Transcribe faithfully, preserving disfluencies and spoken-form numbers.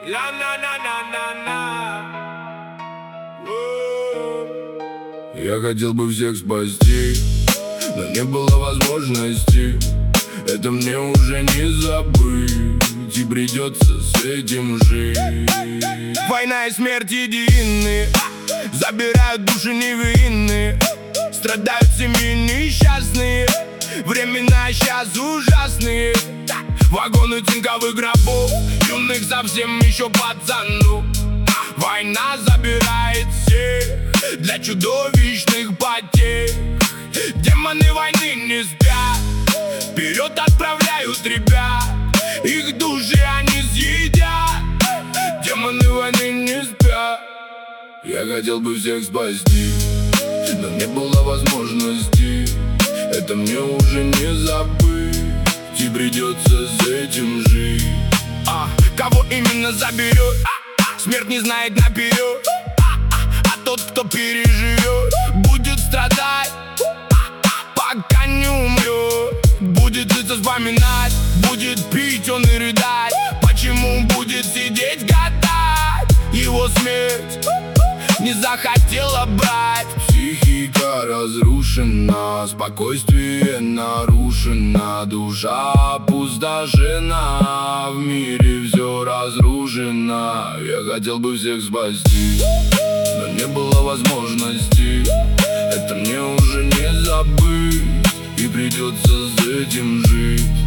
Я хотел бы всех спасти, но не было возможности. Это мне уже не забыть, и придется с этим жить. Война и смерть едины, забирают души невинные. Страдают семьи несчастные, времена сейчас ужасные. Вагоны цинковых гробов, юных совсем еще пацанов. Война забирает всех для чудовищных потерь. Демоны войны не спят, вперед отправляют ребят. Их души они съедят, демоны войны не спят. Я хотел бы всех спасти, но не было возможности. Это мне уже не забыть, и придется с этим жить. а, Кого именно заберет, смерть не знает наперед. А тот, кто переживет, будет страдать, пока не умрет. Будет это вспоминать, будет пить он и рыдать. Почему будет сидеть гадать? Его смерть не захотела брать. Психика разрушена, спокойствие нарушено, душа опустошена, в мире все разрушено. Я хотел бы всех спасти, но не было возможности. Это мне уже не забыть, и придется с этим жить.